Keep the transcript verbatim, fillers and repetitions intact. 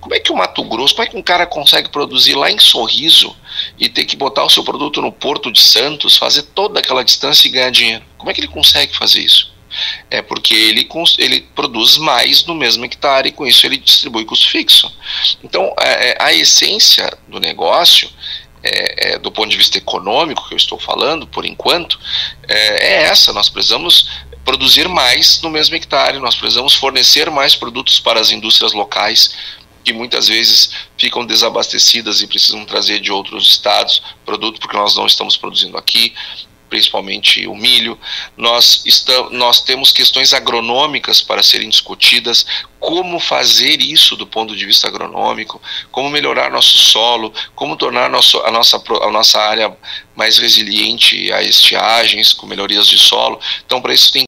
Como é que o Mato Grosso, como é que um cara consegue produzir lá em Sorriso e ter que botar o seu produto no Porto de Santos, fazer toda aquela distância e ganhar dinheiro? Como é que ele consegue fazer isso? É porque ele, ele produz mais no mesmo hectare e com isso ele distribui custo fixo. Então, é, a essência do negócio, é, é, do ponto de vista econômico que eu estou falando, por enquanto, é, é essa. Nós precisamos produzir mais no mesmo hectare, nós precisamos fornecer mais produtos para as indústrias locais, que muitas vezes ficam desabastecidas e precisam trazer de outros estados produto, porque nós não estamos produzindo aqui, principalmente o milho. Nós, estamos, nós temos questões agronômicas para serem discutidas, como fazer isso do ponto de vista agronômico, como melhorar nosso solo, como tornar nosso, a, nossa, a nossa área mais resiliente a estiagens, com melhorias de solo. Então, para isso tem